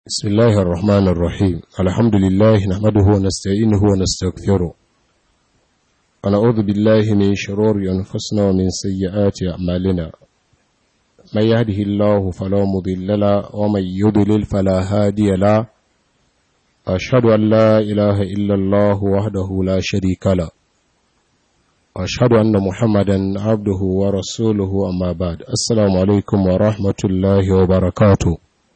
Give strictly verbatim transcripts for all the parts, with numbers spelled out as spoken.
بسم الله الرحمن الرحيم الحمد لله نحمده ونستعينه ونستغفره ونعوذ بالله من شرور أنفسنا ومن سيئات أعمالنا من يهده الله فلا مضل له ومن يضلل فلا هادي له أشهد أن لا إله إلا الله وحده لا شريك له أشهد أن محمدا عبده ورسوله أما بعد السلام عليكم ورحمة الله وبركاته.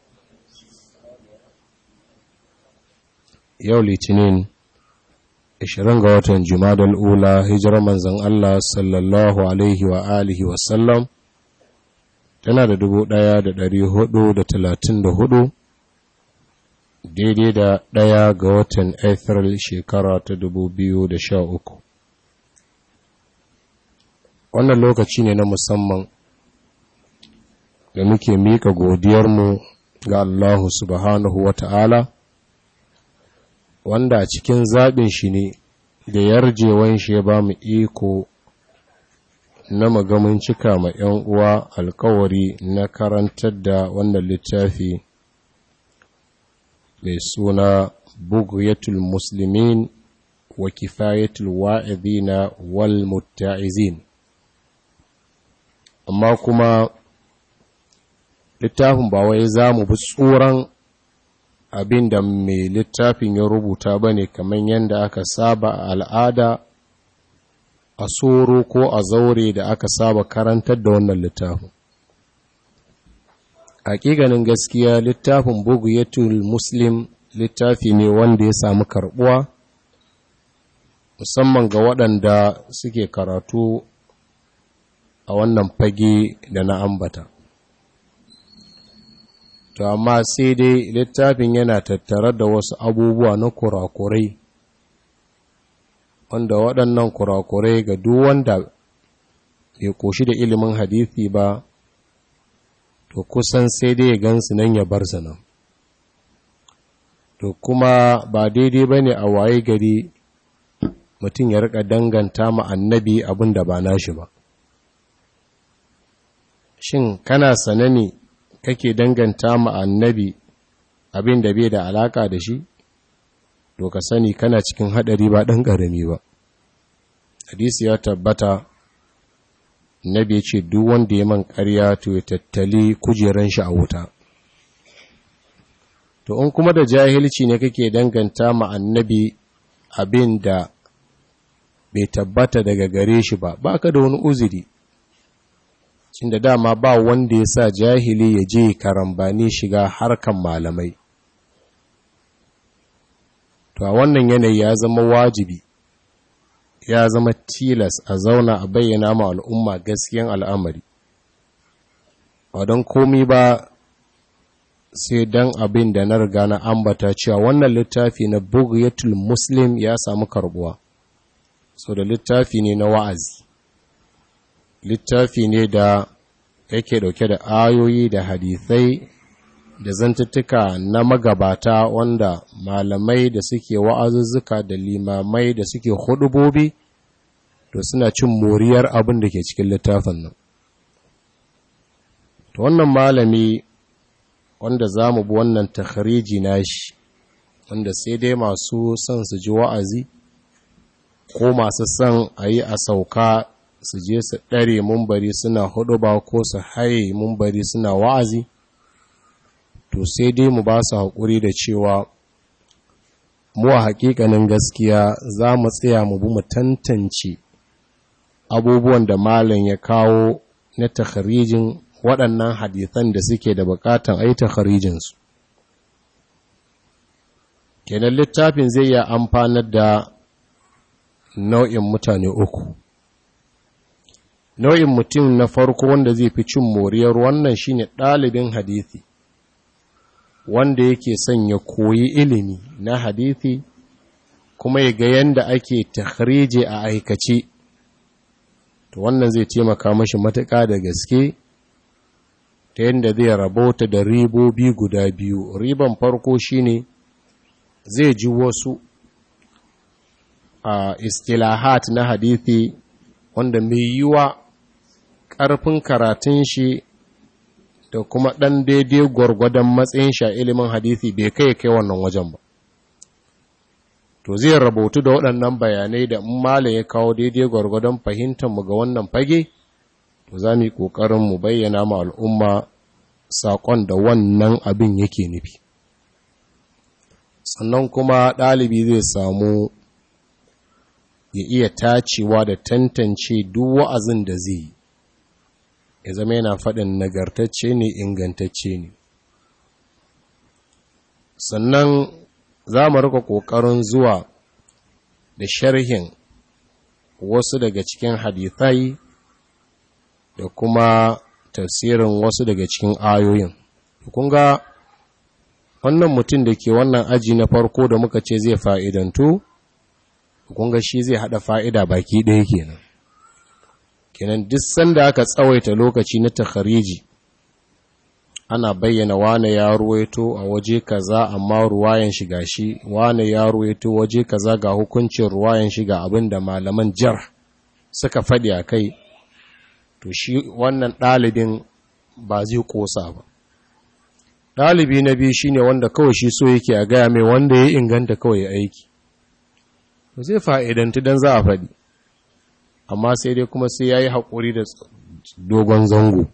Yau Litinin, ishirin ga watan Jumadal Ula, hijirar manzan Allah sallallahu Alaihi wa alihi wasallam, tana da dubu ɗaya da ɗari hudu da talatin da hudu, daidai da ɗaya ga watan Afril shekara ta dubu biyu da sha uku. Wannan lokaci ne na musamman da muke miƙa godiyarmu ga Allah subhanahu wa ta'ala, wanda a cikin zaɓin shi ne da yarjewan shi ya ba mu iko na magamin cika ma ‘yan uwa alkawari na karantar da wannan littafi mai suna Bughyatul Muslimin wa Kifayatul Wa'idina wal Mutta'izin. Amma kuma littafin ba wai za mu bi tsoron abin da mai littafin ya rubuta ba ne kamar yadda aka saba a al'ada a soro ko a zaure da aka saba karantar da wannan littafin. Hakikanin gaskiya littafin Bughyatul Muslim littafi ne wanda ya samu karbuwa musamman ga waɗanda suke karatu a wannan fage da na ambata. To amma sai dai littafin yana tattare da wasu abubuwa na kurakurai wanda waɗannan kurakurai ga duk wanda bai koshi da ilimin hadisi ba to kusan sai dai ya gansu nan ya bar su nan. To kuma ba daidai bane a waye gari mutum ya rika danganta ma annabi abin da ba nashi ba. Shin kana sanani kake danganta ma annabi abin da bai da alaka da shi, to ka sani kana cikin hadari ba dan karami ba. Hadisi ya tabbata annabi ya ce duk wanda ya man ƙarya to ya tattali kujeran shi a wuta. To in kuma da jahilci ne kake danganta ma annabi abin da bai tabbata daga gare shi ba, baka da wani uzuri. Cin da dama ba wanda ya sa jahili ya je karambani shiga harkan malamai. To a wannan yanayi ya zama wajibi, ya zama tilas a zauna a bayyana ma al'umma gaskiyan al'amari. Ba don komi ba sai don abin da na riga na ambata cewa wannan littafi na Bughyatul Muslim ya samu karbuwa. So da littafi ne na wa'azi. Littafi ne da yake dauke da ayoyi da hadithai da zantuttuka na magabata wanda malamai da suke wa'azuzzuka da limamai da suke hudubobi to suna cin moriyar abin da ke cikin littafin nan. To wannan malami wanda za mu bi wannan takhariji nashi wanda sai dai masu son su ji wa'azi ko masu son a yi a sauka su je su ɗare mumbari suna hudu ba ko su haye mumbari suna wa'azi, to sai dai mu ba su haƙuri da cewa mu a haƙiƙanin gaskiya za mu tsaya mu bi mu tantance abubuwan da malam ya kawo na takharijin waɗannan hadithan da suke da buƙatan a yi takharijinsu. Kenan littafin zai iya amfanar da nau'in mutane uku. Nau'in mutum na farko wanda zai fi cin moriyar wannan shine ɗalibin hadisi, wanda yake son ya koyi ilimi na hadisi kuma ya ga yanda ake takhrije a aikace. To wannan zai taimaka mashi matuƙa da gaske ta yanda zai rabota da ribobi guda biyu. Riban farko shine zai ji wasu a istilahat na hadisi wanda mai yiwa ƙarfin karatun shi da kuma ɗan daidai gwargwadon matsayin sha ilimin hadisi bai kai kai wannan wajen ba. To zai rabotu da waɗannan bayanai da in malam ya kawo daidai gwargwadon fahimtar mu ga wannan fage, to za mu yi ƙoƙarin mu bayyana ma al'umma saƙon da wannan abin yake nufi. Sannan kuma ɗalibi zai samu ya iya tacewa da tantance duk wa'azin da zai yi, ya zama yana faɗin nagartacce ne, ingantacce ne. Sannan za mu rika ƙoƙarin zuwa da sharhin wasu daga cikin hadithai da kuma tafsirin wasu daga cikin ayoyin. Kun ga wannan mutum da ke wannan aji na farko da muka ce zai fa'idantu, kun ga shi zai haɗa fa'ida baki ɗaya kenan. Kenan duk sanda aka tsawaita lokaci na takhariji, ana bayyana wane ya ruwaito a waje kaza amma ruwayan shiga shi, wane ya ruwaito waje kaza ga hukuncin ruwayan shiga abin da malaman jar suka faɗi a kai, to shi wannan ɗalibin ba zai ƙosa ba. Ɗalibi na biyu shine wanda kawai shi so yake a gaya mai wanda ya inganta kawai ya aiki, to zai fa'idantu don za a faɗi, amma sai dai kuma sai ya yi haƙuri da dogon zango.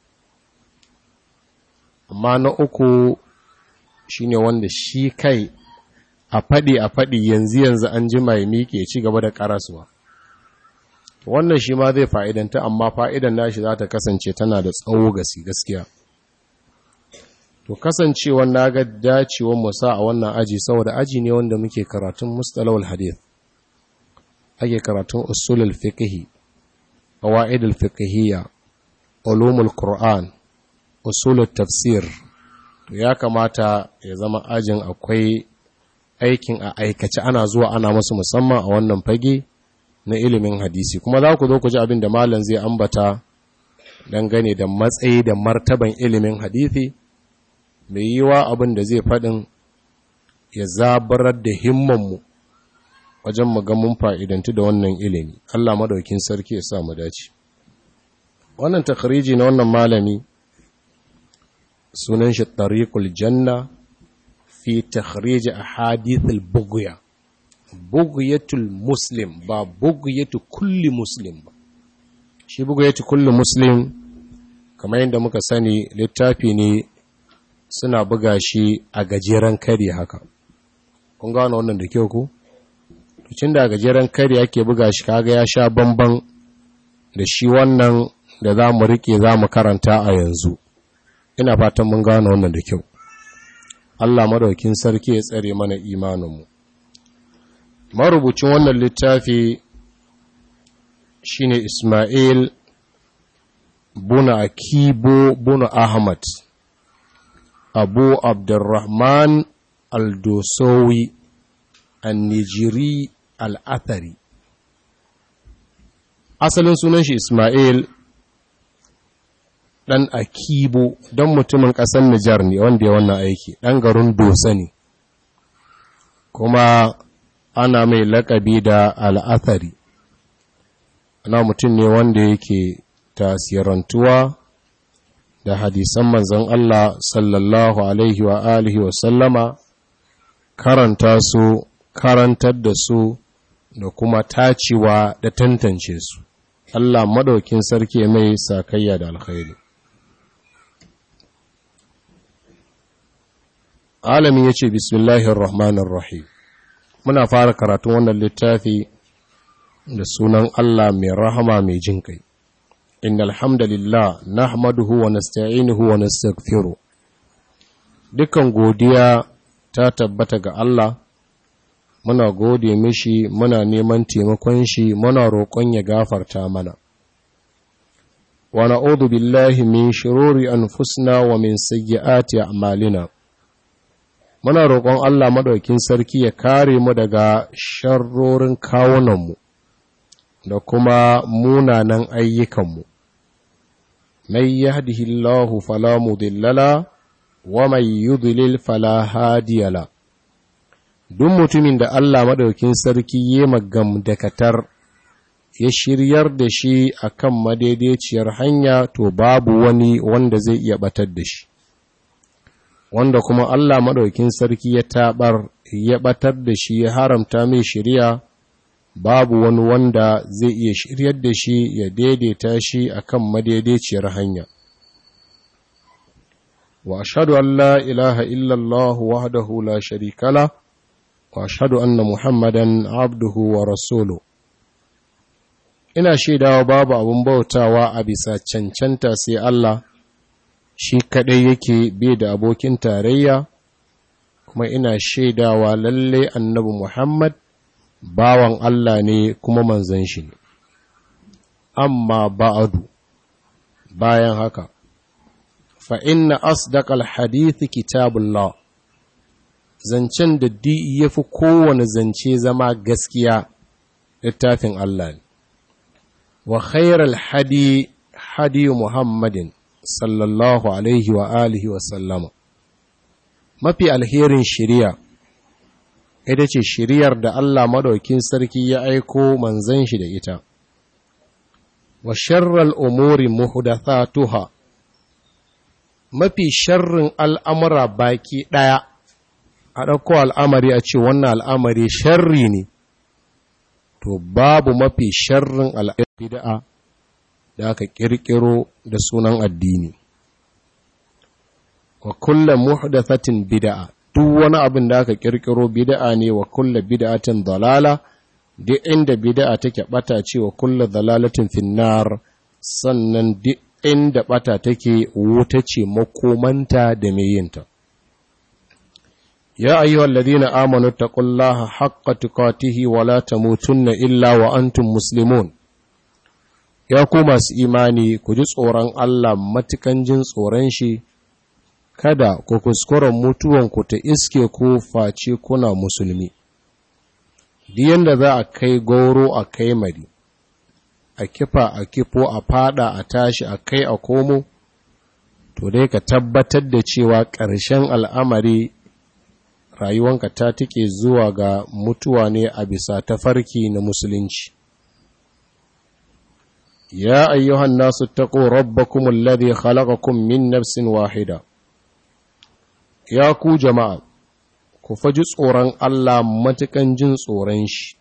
Amma na uku shi ne wanda shi kai a faɗi a faɗi yanzu yanzu an ji mai miƙe ci gaba da ƙarasuwa. Wannan shi ma zai fa'idanta, amma fa'idan nashi za ta kasance tana da tsawo gasi gaskiya. To kasancewa na ga dacewar musa a wannan aji, saboda aji ne wanda muke karatun mustalahul hadith, ake karatun usulul fiqhi, qawaidul fiqhiyya, ulumul qur'an, usulul tafsir. To ya kamata ya zama ajin akwai aikin a aikace ana zuwa ana musu, musamman a wannan fage na ilimin hadisi. Kuma za ku zo ku ji abin da malam zai ambata dangane da matsayi da martaban ilimin hadisi, mai yiwa abin da zai faɗin ya zabarar da himmanmu wajen mu ga mun fa'idantu da wannan ilimi. Allah madaukin sarki ya sa mu dace. Wannan takhriji na wannan malami sunan shi Tariqul Janna fi takhrij ahadith al-bughya. Bughyatul muslim, ba bughyatu kulli muslim ba. Shi bughyatu kulli muslim kamar yadda muka sani littafi ne suna buga shi a gajeren kari haka. Kun gano wannan da kyau ku? Tucin da gajeren kari ake buga shi, kaga ya sha bamban da shi wannan da za mu rike za mu karanta a yanzu. Ina fatan mun gano wannan da kyau. Allah madaukin sarki ya tsare mana imaninmu. Marubucin wannan littafi shine Ismail buna Akibo buna Ahmad Abu Abdurrahman al-Dosowi an-Nijiri al-Athari. Asalin sunan shi Ismail ɗan Akibo, don mutumin ƙasar Nijar ne wanda ya wannan aiki, ɗan garin Dosa ne, kuma ana mai laƙabi da al-Athari. Ana mutum ne wanda yake tasirantuwa da hadisan manzon Allah sallallahu alaihi wa alihi wa sallama, karanta su, karantar da su, da kuma tacewa da tantance su. Allah madaukin sarki mai sakayya da alkhairi. Alamin yace bismillahir rahmanir rahim. Muna fara karatun wannan littafi da sunan Allah mai rahama mai jin kai. Innal hamdalillah nahmaduhu wa nasta'inuhu wa nastaghfiruh. Dukan godiya ta tabbata ga Allah, muna gode mishi, muna neman taimakon shi, muna roƙon ya gafarta mana. Wa na'udhu billahi min shururi anfusina wa min sayyiati a'malina. Muna roƙon Allah madaukin sarki ya kare mu daga sharrorin kawunanmu da kuma munanan ayyukanmu. Mai yahdihillahu fala mudilla la wa may yudlil fala hadiya la. Duk mutumin da Allah madaukin sarki ya magam dakatar ya shiryar da shi akan madaidaiciyar hanya, to babu wani wanda zai iya batar da shi. Wanda kuma Allah maɗaukin sarki ya taɓar ya batar da shi ya haramta mai shiriya, babu wani wanda zai iya shiryar da shi ya daidaita shi akan madaidaiciyar hanya. Wa ashhadu an la ilaha illallah wahdahu la sharika la wa ashhadu anna Muhammadan abduhu wa rasuluhu. Ina shaidawa babu abun bautawa a bisa cancanta sai Allah, shi kadai yake bai da abokin tarayya, kuma ina shaidawa lalle annabi Muhammad bawan Allah ne kuma manzon shi ne. Amma ba'adu, bayan haka, fa inna asdaqal hadithi kitabullah, zancen da di yafi kowane zance zama gaskiya littafin Allah ne. Wa khairal hadi hadi Muhammadin sallallahu alaihi wa alihi wa sallama, mafi alherin shiriya ita ce shiriyar da Allah madaukin sarki ya aiko manzon shi da ita. Wa sharral umuri muhdathatuha, mafi sharrin al'amura baki ɗaya, a ɗauko al'amari a ce wannan al'amari sharri ne, to babu mafi sharrin al'amari bid'a da aka ƙirƙiro da sunan addini. Wa kulla muhdathatin bid'a, duk wani abin da aka ƙirƙiro bid'a ne. Wa kulla bid'atin dalala, duk inda bid'a take bata ce. Wa kulla dalalatin finnar, sannan duk inda bata take wuta ce makomanta da mai yinta. Ya ayyuhal ladina amanu taqullaha haqqa tuqatihi wa la tamutunna illa wa antum muslimun. Ya ku masu imani, ku ji tsoron Allah matukan jin tsoron shi, kada ku kuskuren mutuwanku ta iske ku face kuna musulmi. Diyan da za a kai goro a kai mari, a kifa a kifo a fada a tashi a kai a komo, to dai ka tabbatar da cewa ƙarshen al'amari rayuwanka ta tike zuwa ga mutuwa ne a bisa tafarki na musulunci. Ya ayyuhan nasu taqu rabbakum alladhi khalaqakum min nafsin wahida. Ya ku jama'a, ku faji tsoron Allah matukan jin tsoron shi,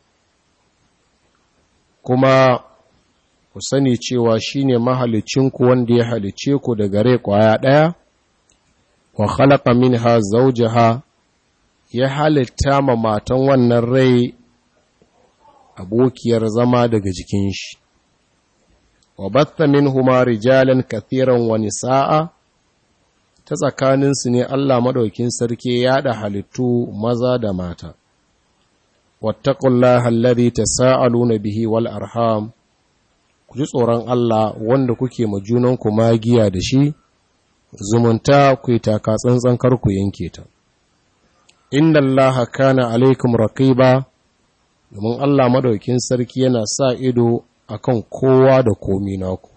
kuma ku sani cewa shine mahalicinku wanda ya halice ku daga rai kwaya ɗaya, wa khalaqa minha zawjaha, ya halitta ma matan wannan rai abokiyar zama daga jikin shi. Wa batta minhuma rijalan kathiran wa nisaa, ta tsakaninsu ne Allah madaukin sarki ya da halittu maza da mata. Wattaqullaha alladhi tasaaluna bihi wal arham, ku ji tsoron Allah wanda kuke ma junanku magiya da shi, zumunta ku yi taka tsantsan kar ku yanke ta. Inna Allaha kana alaikum raqiba, domin Allah madaukin sarki yana sa ido akan kowa da komi naku.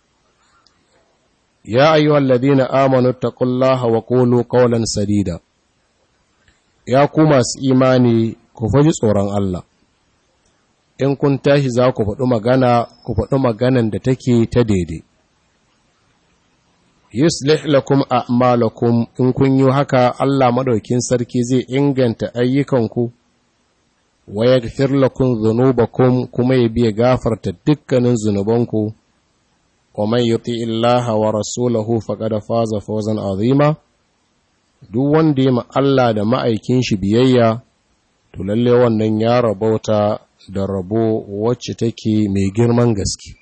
Ya ayyuhal ladina amanu taqullaha wa qulu qawlan sadida. Ya ku masu imani, ku faji tsoron Allah. In kun tashi za ku faɗi magana, ku faɗi maganan da take ta daidai. Yuslih lakum a'malakum, in kun yi haka Allah madaukin sarki zai inganta ayyukanku, wa yaghfir lakum dhunubakum, kuma ya biya gafarta dukkanin zunubanku. Wa man yuti illaha wa rasulahu faqad faza fawzan azima. Duk wanda ya ma Allah da ma'aikin shi biyayya, to lalle wannan ya rabauta da rabo wacce take mai girman gaske.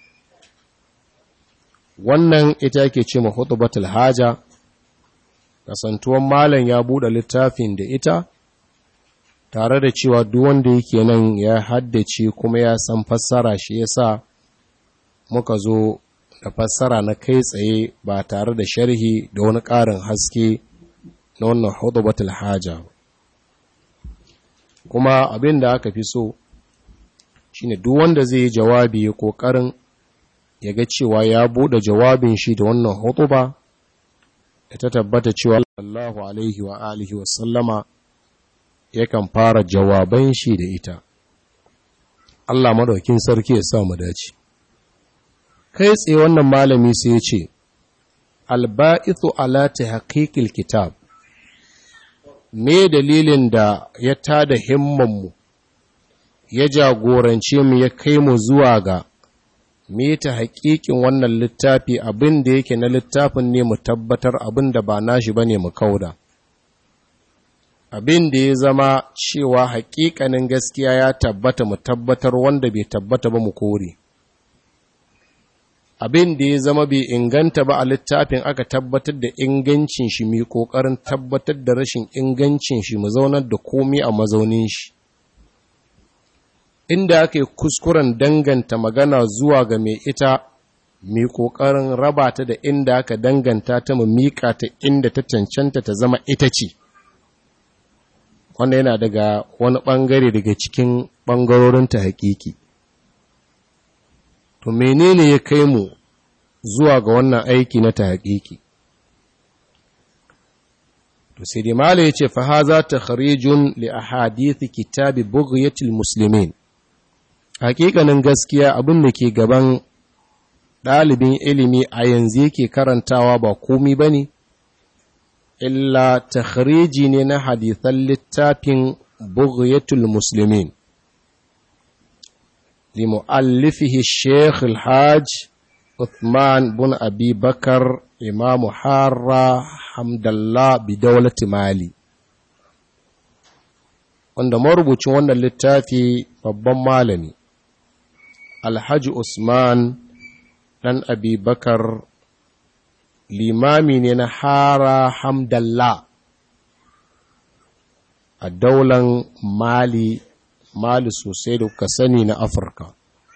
Wannan ita yake ce ma khutbatul haja, kasantuwan malam ya bude littafin da ita, tare da cewa duk wanda yake nan ya haddace kuma ya san fassara, shi yasa muka zo da fassara na kai tsaye ba tare da sharhi da wani ƙarin haske na wannan khutbatul haja. Kuma abin da aka fi so shine duk wanda zai yi jawabi ya kokarin ya ga cewa ya bude jawabin shi da wannan hutuba da ta tabbata cewa sallallahu alaihi wa alihi wa sallama yakan fara jawaban shi da ita. Allah madaukin sarki ya sa mu dace. Kai tsaye wannan malami sai ya ce, alba'ithu ala tahqiqil kitab. Me dalilin da ya tada himmanmu, ya jagorance mu ya kai mu zuwa ga me ta haƙiƙin wannan littafi, abin da yake na littafin ne mu tabbatar, abin da ba nashi bane mu kauda. Abin da ya zama cewa haƙiƙanin gaskiya ya tabbata mu tabbatar, wanda bai tabbata ba mu kore. Abin da ya zama bai inganta ba a littafin aka tabbatar da ingancin shi, mai ƙoƙarin tabbatar da rashin ingancin shi, mu zaunar da komai a mazaunin shi. Inda aka yi kuskuren danganta magana zuwa ga mai ita, mai ƙoƙarin raba ta da inda aka danganta ta, mu miƙa ta inda ta cancanta ta zama ita ce. Wanda yana daga wani ɓangare daga cikin ɓangarorin ta haƙiƙi. To menene ya kai mu zuwa ga wannan aiki na ta haƙiƙi? To sai dai mala ya ce fa haza takharijun li ahadith kitabi bughyatil muslimin. Haƙiƙanin gaskiya abin da ke gaban ɗalibin ilimi a yanzu yake karantawa ba komi bane illa takhriji ne na hadithan littafin bughyatul muslimin li muallifihi Sheikh Al-Hajj Uthman bin Abi Bakar Imam Harra Hamdallah bi dawlati Mali, wanda marubucin wannan littafi babban malami Alhaji Usman dan Abi Bakar, limami ne na Hara Hamdallah a daular Mali, Mali sosai da kuka sani na Afirka.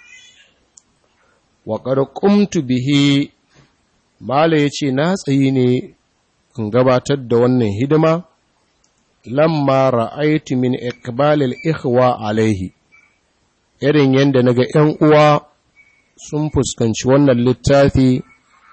Wa qad qumtu bihi, Mali yace na tsayi ne in gabatar da wannan hidima lamma ra'aytu min iqbalil ikhwa alaihi, irin yanda naga ƴan uwa sun fuskanci wannan littafi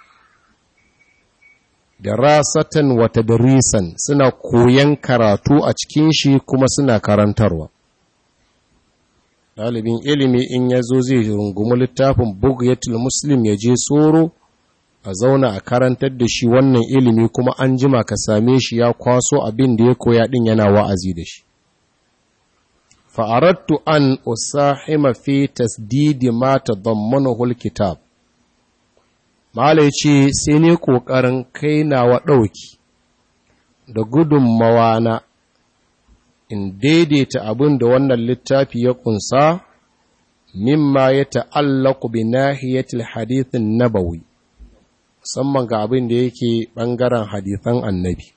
da rasatan wa tadrisan, suna koyan karatu a cikin shi kuma suna karantarwa. Ɗalibin ilimi in ya zo zai rungumi littafin bughyatul muslim ya je tsoro a zauna a karantar da shi wannan ilimi, kuma an jima ka same shi ya kwaso abin da ya koya din yana wa'azi da shi. fa'arattu an usahima fi tasdidi ma tadammanahu alkitab. Malai ce sai ne ƙoƙarin kai nawa ɗauki da gudunmawa na in daidaita abin da wannan littafi ya ƙunsa, mimma ya ta'allaku bi nahiyatil hadithin nabawi, musamman ga abin da yake ɓangaren hadithan annabi.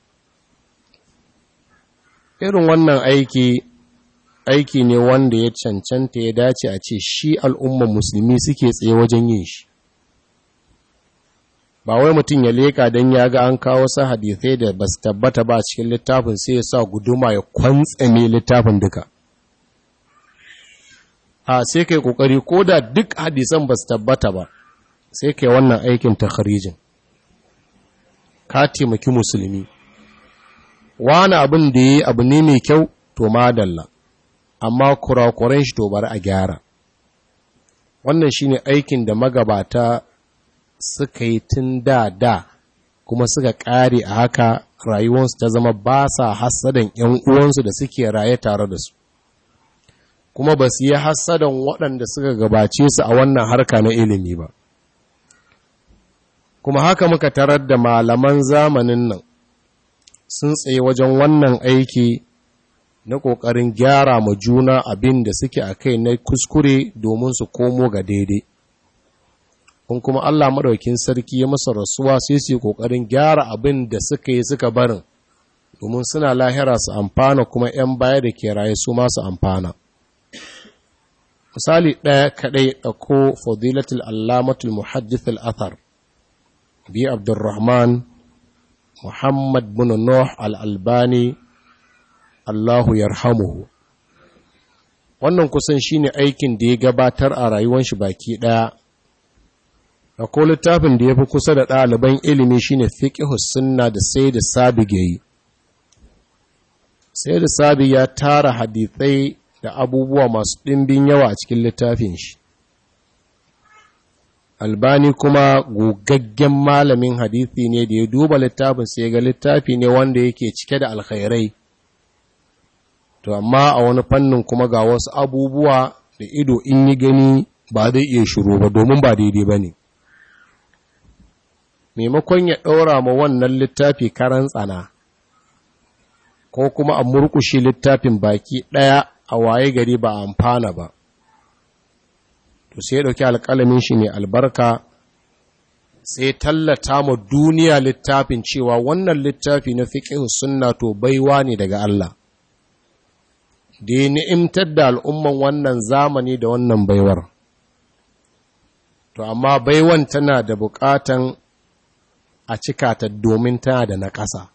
Irin wannan aiki, aiki ne wanda ya cancanta ya dace a ce shi al'umman musulmi suke tsaye wajen yin shi. Ba wai mutum ya leka don ya ga an kawo sa hadithai da ba su tabbata ba cikin littafin sai ya sa guduma ya kwantsame littafin duka. A sai kai kokari ko da duk hadisan ba su tabbata ba, sai kai wannan aikin takharijin. Ka taimaki musulmi. Wani abin da yi abu ne mai kyau to madalla, amma kurakuren shi to bari a gyara. Wannan shine aikin da magabata suka yi tun da da, kuma suka ƙare a haka, rayuwarsu ta zama ba sa hassadan ‘yan uwansu da suke raye tare da su, kuma ba su yi hassadan waɗanda suka gabace su a wannan harka na ilimi ba. Kuma haka muka tarar da malaman zamanin nan sun tsaye wajen wannan aiki na ƙoƙarin gyara ma juna abin da suke a kai na kuskure domin su komo ga daidai. kun kuma Allah madaukakin sarki ya masa rasuwa sai su yi kokarin gyara abin da suka yi suka barin domin suna lahira su amfana kuma ƴan baya da ke raye su ma su amfana. Misali ɗaya kaɗai ɗauko fadilatul allamatul muhaddith al-athar bi Abdurrahman Muhammad bin Nuh al-Albani Allahu yarhamuhu. Wannan kusan shine aikin da ya gabatar a rayuwar shi baki ɗaya. Akwai littafin da ya fi kusa da ɗaliban ilimi shine fiqhus sunna da Sayyid Sabiq yayi. Sayyid Sabiq ya tara hadithai da abubuwa masu ɗimbin yawa a cikin littafin shi. Albani kuma gogaggen malamin hadithi ne da ya duba littafin sai ga littafi ne wanda yake cike da alkhairai. To amma a wani fannin kuma ga wasu abubuwa da ido in yi gani ba zai iya shiru ba domin ba daidai ba ne. Maimakon ya ɗaura ma wannan littafi karan tsana, ko kuma a murkushe littafin baki ɗaya a waye gari ba a amfana ba, to sai ya ɗauki alƙalamin shi mai albarka sai tallata ma duniya littafin cewa wannan littafi na fiqh sunna to baiwa ne daga Allah, da ya ni'imtar da al'umman wannan zamani da wannan baiwar. To amma baiwan tana da buƙatan a cika ta domin tana da na ƙasa.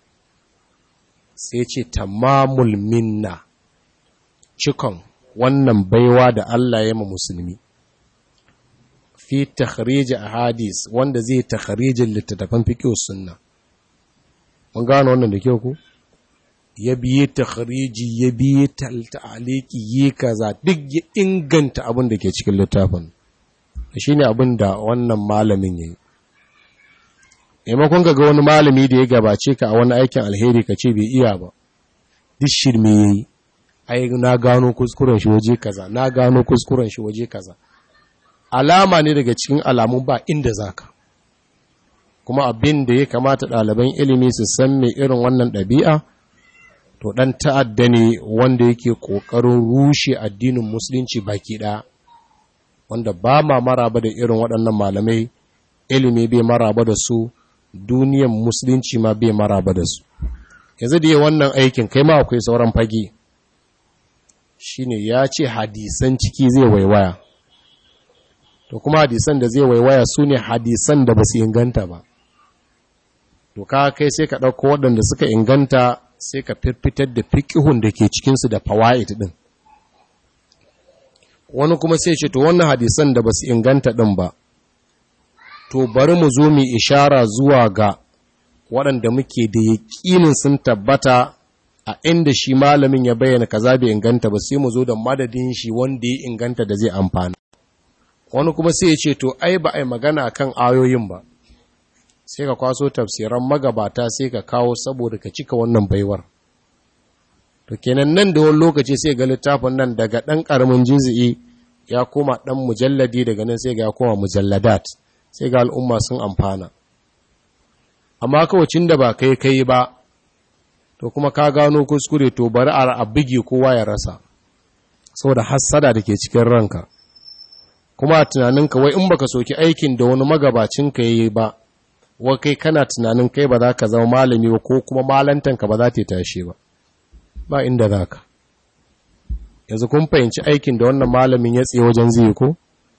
Sai ce tamamul minna, cikon wannan baiwa da Allah ya ma musulmi. Fi takhrij ahadis, wanda zai takhrijin littattafan fiqh sunna. Mun gano wannan da kyau ku? Ya biye takhriji, ya biye ta'aliki, yi kaza, duk ya inganta abin da ke cikin littafin. Shine abin da wannan malamin yayi. Maimakon ga wani malami da ya gabace ka a wani aikin alheri ka ce bai iya ba, duk shirme yayi. Ai na gano kuskuren shi waje kaza, na gano kuskuren shi waje kaza. Alama ne daga cikin alamun ba inda zaka. Kuma abin da ya kamata ɗaliban ilimi su san mai irin wannan ɗabi'a, to ɗan ta'adda ne wanda yake ƙoƙarin rushe addinin musulunci baki ɗaya, wanda ba ma maraba da irin waɗannan malamai, ilimi bai maraba da su, duniyan musulunci ma bai maraba da su. Yanzu da yi wannan aikin kai ma akwai sauran fage, shine ya ce hadisan ciki zai waiwaya, to kuma hadisan da zai waiwaya su ne hadisan da ba su inganta ba. To ka kai sai ka ɗauko waɗanda suka inganta sai ka firfitar da fiƙihun da ke cikinsu da fawa'id ɗin. Wani kuma sai ce to wannan hadisan da ba su inganta ɗin ba, to bari mu zo mu ishara zuwa ga waɗanda muke da yaƙinin sun tabbata a inda shi malamin ya bayyana kaza bai inganta ba, sai mu zo da madadin shi wanda ya inganta da zai amfana. Wani kuma sai ya ce to ai ba ai magana kan ayoyin ba, sai ka kwaso tafsiran magabata sai ka kawo saboda ka cika wannan baiwar. To kenan nan da wani lokaci sai ga littafin nan daga ɗan ƙaramin juz'i ya koma ɗan mujalladi, daga nan sai ga ya koma mujalladat, sai ga al'umma sun amfana. Amma kawacin da ba kai kai ba, to kuma ka gano kuskure, to bari a bige kowa ya rasa, saboda hassada da ke cikin ranka. Kuma a tunaninka wai in baka soki aikin da wani magabacinka ya yi ba, wa kai kana tunanin kai ba za ka zama malami ba, ko kuma malantanka ba za ta tashi ba. Ba inda za ka. Yanzu kun fahimci aikin da wannan malamin ya tsaye wajen zai ko?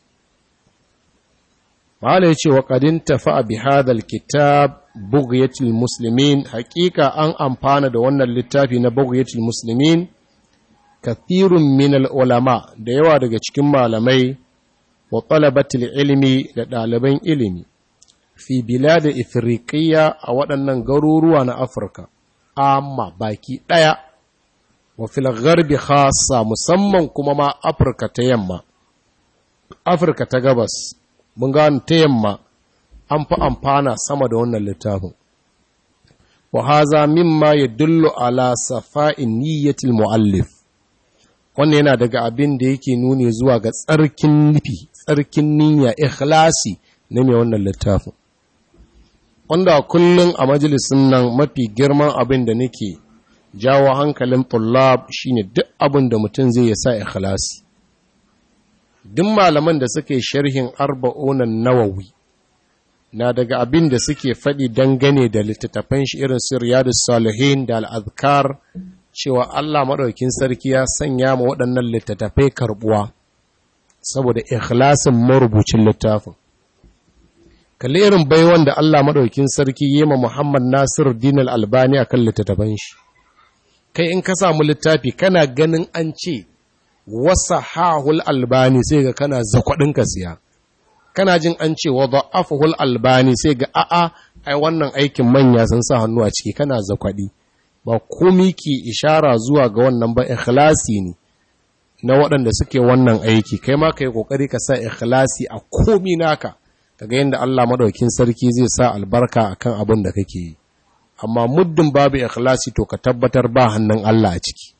Mala ya ce wa ƙadin tafa bi hadal kitab bughyatul muslimin, haƙiƙa an amfana da wannan littafi na bughyatul muslimin kathirun min ulama, da yawa daga cikin malamai wa talabatul ilmi, da ɗaliban ilimi fi bilad Ifriqiya, a waɗannan garuruwa na Afirka amma baki ɗaya, wa fil gharbi khassa, musamman kuma ma Afirka ta yamma, Afirka ta gabas, mun gano ta yamma an fi amfana sama da wannan littafin. Wa haza mimma yadullu ala safa'in niyyatil muallif, wannan yana daga abin da yake nuni zuwa ga tsarkin nufi, tsarkin niyya, ikhlasi na mai wannan littafin. Wanda kullum a majalisun nan mafi girman abin da nake jawo hankalin tullab shine duk abin da mutum zai yasa ikhlasi. Duk malaman da suke sharhin arba'unan nawawi na daga abin da suke faɗi dangane da littattafan shi irin su riyadus salihin da al'adhkar, cewa Allah maɗaukin sarki ya sanya ma waɗannan littattafai karɓuwa saboda ikhlasin marubucin littafin. Kalli irin baiwan da Allah maɗaukin sarki yi ma Muhammad Nasir Din Albani a kan littattafan shi. Kai in ka samu littafi kana ganin an ce wasa hahul albani sai ga kana zakwaɗin ka siya. Kana jin an ce wa da'afahul albani sai ga a'a ai wannan aikin manya sun sa hannu a ciki, kana zakwaɗi. Ba komi ki ishara zuwa ga wannan ba, ikhlasi ne. na waɗanda suke wannan aiki, kai ma ka yi ƙoƙari ka sa ikhlasi a komi naka, kaga yadda Allah maɗaukin sarki zai sa albarka a kan abin da kake yi. Amma muddin babu ikhlasi to ka tabbatar ba hannun Allah a ciki.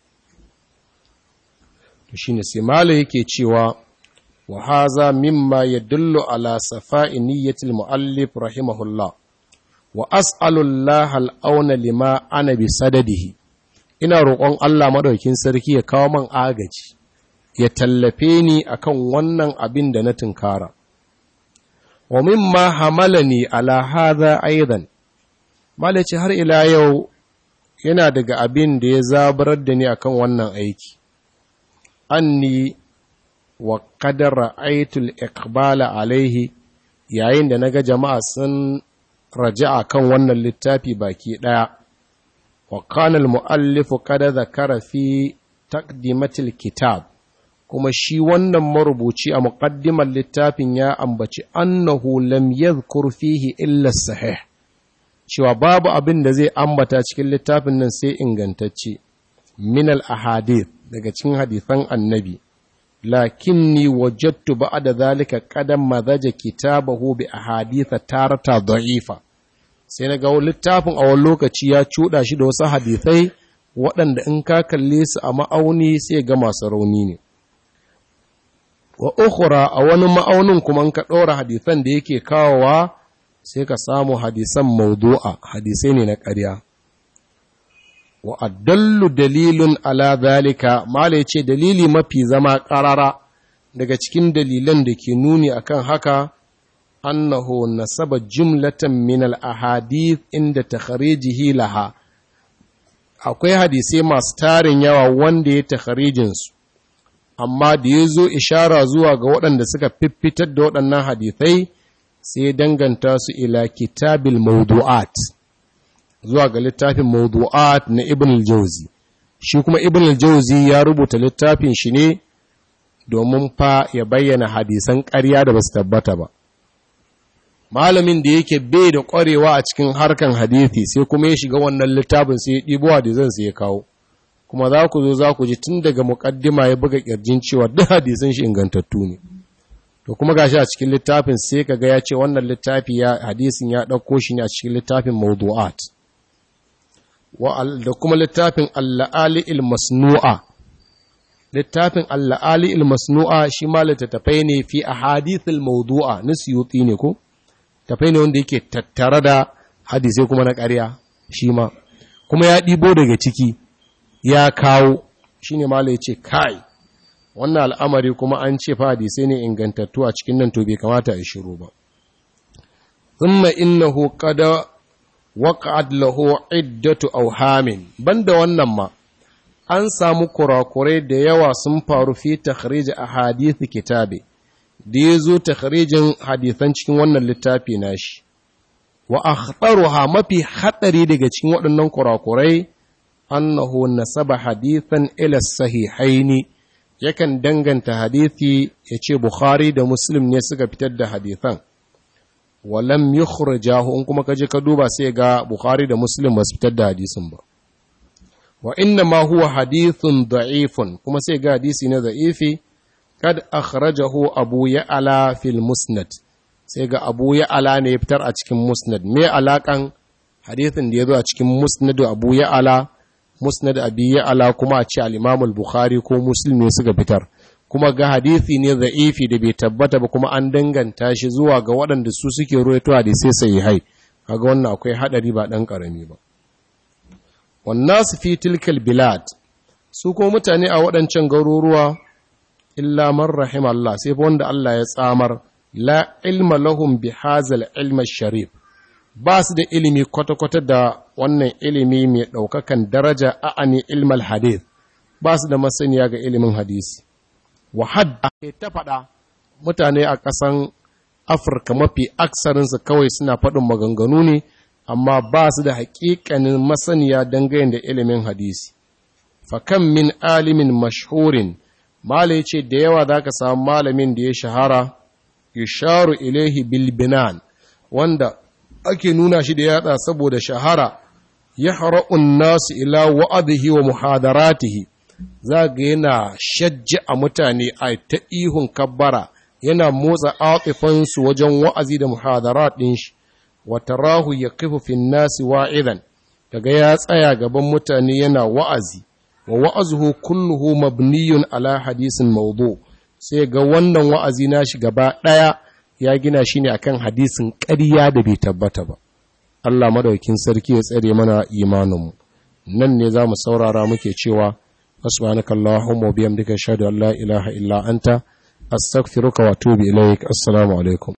To shi ne sai Mala yake cewa, wa haza mimma yadullu ala safa'i niyyatil mu'allif rahimahullah, wa as'alullah al'auna lima ana bi sadadihi. Ina roƙon Allah maɗaukin sarki ya kawo man agaji, ya tallafe ni akan wannan abin da na tunkara. Wa mimma hamalani ala hadha aidan, malaci har ila yau yana daga abin da ya zabarar da ni akan wannan aiki. Anni wa qad ra'aytul iqbala alaihi, yayin da naga jama'a sun raja'a kan wannan littafi baki daya. Wa kana al-mu'allif qad dhakara fi taqdimatil kitab, kuma shi wannan marubuci a muqaddimar littafin ya ambaci annahu lam yadhkur fihi illa sahih, cewa babu abin da zai ambata cikin littafin nan sai ingantacce min al-ahadith, daga cikin hadisan annabi. Lakinni wajadtu ba'da dhalika qadam madaja kitabahu bi ahadith tarata da'ifa, sai na ga littafin a wani lokaci ya cuɗa shi da wasu hadithai waɗanda in ka kalle su a ma'auni sai ga masu rauni ne. Wa ukhra, a wani ma'aunin kuma in ka ɗora hadithan da yake kawowa sai ka samu hadisan mawdu'a, hadisai ne na ƙarya. Wa addallu dalilun ala zalika, mala yace dalili mafi zama ƙarara daga cikin dalilan da ke nuni akan haka, annahu nasaba jumlatan min al-ahadith inda takharijihi laha. Akwai hadisai masu tarin yawa wanda ya takharijin su, amma da ya zo ishara zuwa ga waɗanda suka fiffitar da waɗannan hadisai sai ya danganta su ila kitabil mawdu'at, zuwa ga littafin mawdu'at na Ibn al-Jawzi. Shi kuma Ibn al-Jawzi ya rubuta littafin shi ne domin fa ya bayyana hadisan ƙarya da basu tabbata ba. Malamin da yake bai da ƙwarewa a cikin harkan hadisi sai kuma ya shiga wannan littafin sai ya ɗibo hadisan sai ya kawo. Kuma za ku zo za ku ji tun daga muƙaddima ya buga ƙirjin cewa duk hadisan shi ingantattu ne. To kuma gashi a cikin littafin sai kaga ya ce wannan littafi ya hadisin ya ɗauko shi ne a cikin littafin mawdu'at. Wa da kuma littafin Al-La'ali al-Masnu'a. Littafin Al-La'ali al-Masnu'a shi ma littattafai ne fi ahadith al-mawdu'a, na Suyuti ne ko? Tafai ne wanda yake tattare da hadisai kuma na ƙarya shi ma. Kuma ya ɗibo daga ciki ya kawo, shi ne mala ya ce kai wannan al'amari kuma an ce fa hadisai ne ingantattu a cikin nan, to bai kamata a shiru ba. Thumma innahu qad waqa'at lahu iddatu awhamin, banda wannan ma an samu kurakurai da yawa sun faru fi takhrij ahadith kitabi, da yazo takhrijin hadisan cikin wannan littafi nashi. Wa akhtaruha, mafi hadari daga cikin waɗannan kurakurai, annahu nasaba hadithan ila sahihaini, yakan danganta hadithi yace Bukhari da Muslim ne suka fitar da hadithan. Wa lam yukhrijahu, in kuma kaje ka duba sai ga Bukhari da Muslim ba su fitar da hadisin ba. Wa inna ma huwa hadithun da'ifun, kuma sai ga hadisi ne da'ifi, kad akhrajahu Abu Ya'la fil Musnad, sai ga Abu Ya'la ne ya fitar a cikin Musnad. Me alakan hadithin da yazo a cikin Musnad Abu Ya'la, Musnad Abi Ya'la kuma a ce al-Imam al-Bukhari ko Muslim ne suka fitar, kuma ga hadisi ne da'ifi da bai tabbata ba, kuma an danganta shi zuwa ga waɗanda su suke ruwaito hadisi sahihai. Kaga wannan akwai hadari ba dan karami ba. Wannasu fi tilkal bilad, su ko mutane a waɗancan garuruwa, illa man rahima Allah, sai fa wanda Allah ya tsamar, la ilma lahum bi hazal ilma sharif, ba su da ilimi kwata-kwata da wannan ilimi mai ɗaukakan daraja, a'ani ilmal hadith, ba su da masaniya ga ilimin hadisi. Wa hadda ta faɗa mutane a ƙasan Afirka mafi aksarinsu kawai suna faɗin maganganu ne, amma ba su da haƙiƙanin masaniya dangane da ilimin hadisi. Fakan min alimin mashhurin, malai ce da yawa za ka samu malamin da ya shahara, yusharu ilaihi bilbinan, wanda ake nuna shi da yatsa saboda shahara, ya hara'un nasu ila wa'adihi wa muhadaratihi, za ga yana shajji a mutane a ta ihun kabbara yana motsa atifansu wajen wa'azi da muhadarat ɗin shi wata rahu ya kifu fin nasi wa'idan daga ya tsaya gaban mutane yana wa'azi wa wa'azuhu kulluhu mabniyun ala hadisin maudu sai ga wannan wa'azi na shi gaba ɗaya ya gina shi ne akan hadisin ƙarya da bai tabbata ba. Allah madaukin sarki ya tsare mana imaninmu. Nan ne za mu saurara muke cewa subhanaka allahumma wa bihamdika ashhadu an la ilaha illa anta astaghfiruka wa atubu ilaik. Assalamu alaikum.